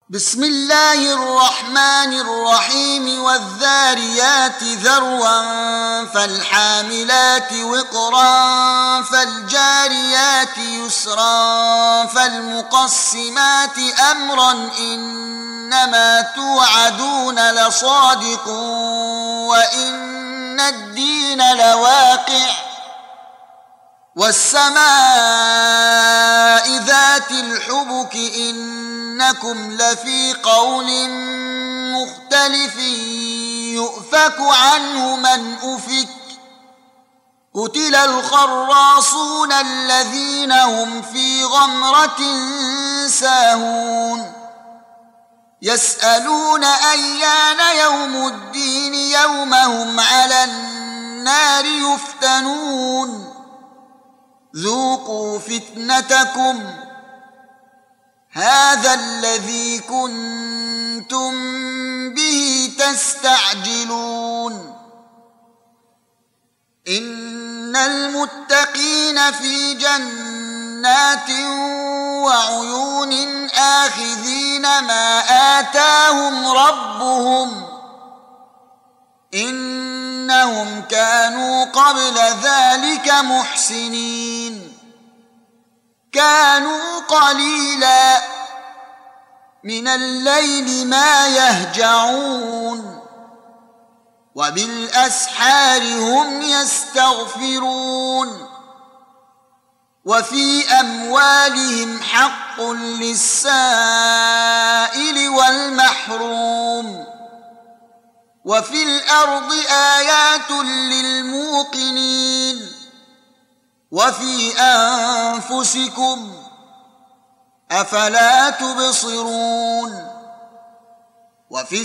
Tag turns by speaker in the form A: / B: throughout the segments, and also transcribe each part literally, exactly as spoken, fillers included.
A: بسم الله الرحمن الرحيم والذاريات ذروا فالحاملات وقرا فالجاريات يسرا فالمقسمات أمرا إنما توعدون لصادق وإن الدين لواقع والسماء ذات الحبك إنكم لفي قول مختلف يؤفك عنه من أفك قتل الخراصون الذين هم في غمرة ساهون يسألون أيان يوم الدين يوم هم على النار يفتنون ذوقوا فتنتكم هذا الذي كنتم به تستعجلون إن المتقين في جنات وعيون آخذين ما آتاهم ربهم إنهم كانوا قبل ذلك محسنين كانوا قليلا من الليل ما يهجعون وبالأسحار هم يستغفرون وفي أموالهم حق للسائل والمحروم وفي الأرض آيات للموقنين وفي أنفسكم أفلا تبصرون وفي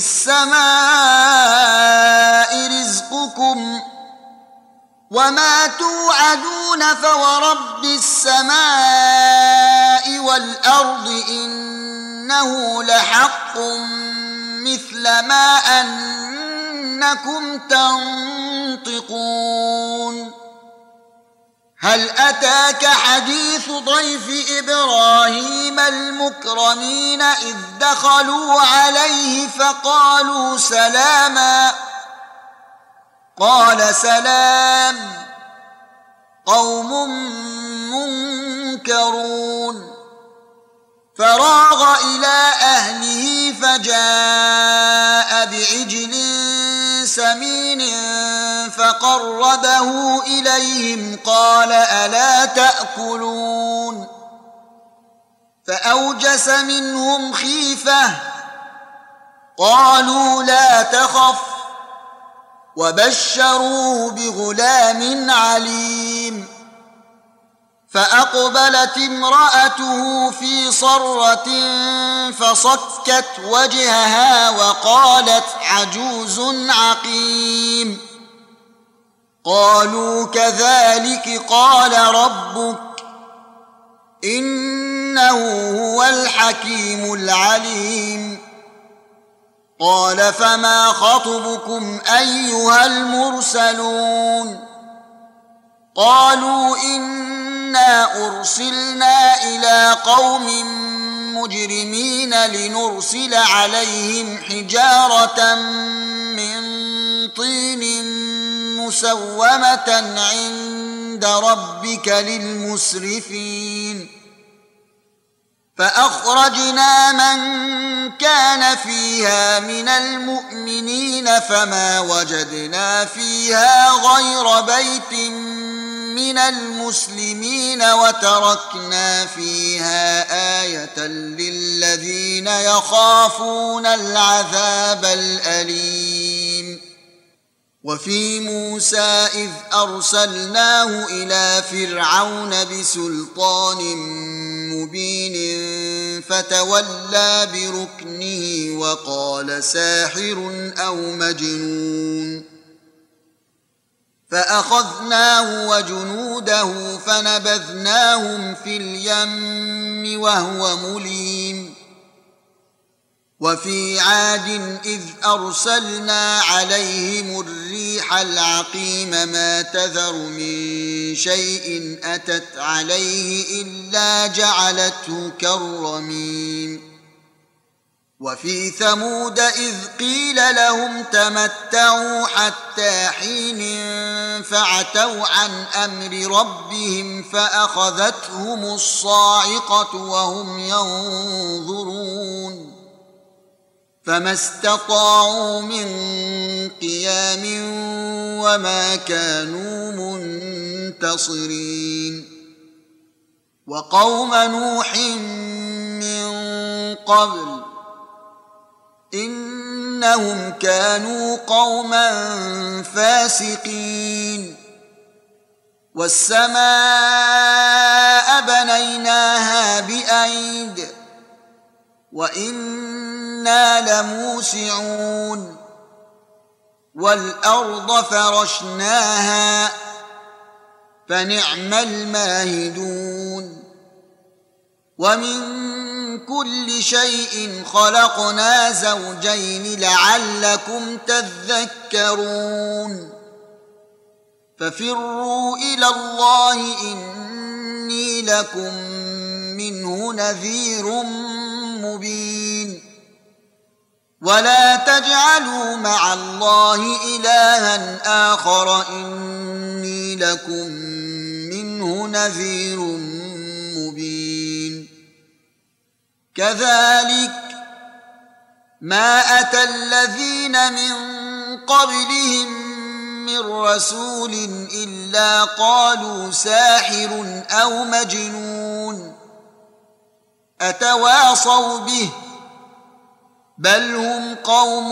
A: السماء رزقكم وما توعدون فورب السماء والأرض إنه لحق مثل ما أنكم تنطقون هل أتاك حديث ضيف إبراهيم المكرمين إذ دخلوا عليه فقالوا سلاما قال سلام قوم منكرون فراغ إلى أهله فجاء بعجل سمين فقربه إليهم قال ألا تأكلون فأوجس منهم خيفة قالوا لا تخف وبشروه بغلام عليم فأقبلت امرأته في صرة فصكت وجهها وقالت عجوز عقيم قالوا كذلك قال ربك إنه هو الحكيم العليم قال فما خطبكم أيها المرسلون قالوا إنا أرسلنا إلى قوم مجرمين لنرسل عليهم حجارة من طين مسومة عند ربك للمسرفين فأخرجنا من كان فيها من المؤمنين فما وجدنا فيها غير بيت من المسلمين وتركنا فيها آية للذين يخافون العذاب الأليم وفي موسى إذ أرسلناه إلى فرعون بسلطان مبين فتولى بركنه وقال ساحر أو مجنون فأخذناه وجنوده فنبذناهم في اليم وهو مليم وفي عاد إذ أرسلنا عليهم الريح العقيم ما تذر من شيء أتت عليه إلا جعلته كالرميم وفي ثمود إذ قيل لهم تمتعوا حتى حين فعتوا عن أمر ربهم فأخذتهم الصاعقة وهم ينظرون فما استطاعوا من قيام وما كانوا منتصرين وقوم نوح من قبل إنهم كانوا قوما فاسقين والسماء بنيناها بأيد وإنا لموسعون والأرض فرشناها فنعم الماهدون ومن كل شيء خلقنا زوجين لعلكم تذكرون ففروا إلى الله إني لكم منه نذير مبين ولا تجعلوا مع الله إلها آخر إني لكم منه نذير مبين كذلك ما أتى الذين من قبلهم من رسول إلا قالوا ساحر أو مجنون أتواصوا به بل هم قوم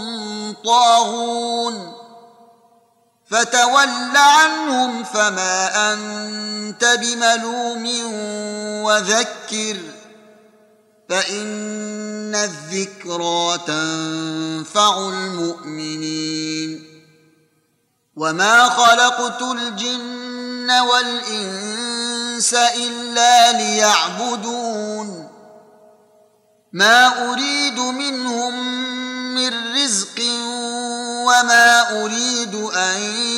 A: طاغون فتول عنهم فما أنت بملوم وذكر فإن الذكرى تنفع المؤمنين وما خلقت الجن والإنس إلا ليعبدون ما أريد منهم من رزق وما أريد أن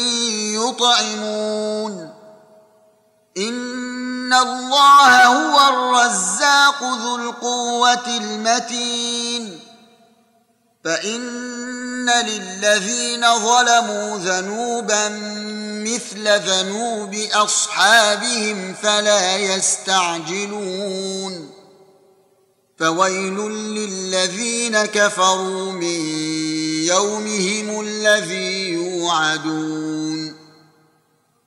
A: يطعمون إن الله هو الرزاق ذو القوة المتين فإن للذين ظلموا ذنوبا مثل ذنوب أصحابهم فلا يستعجلون فويل للذين كفروا من يومهم الذي يوعدون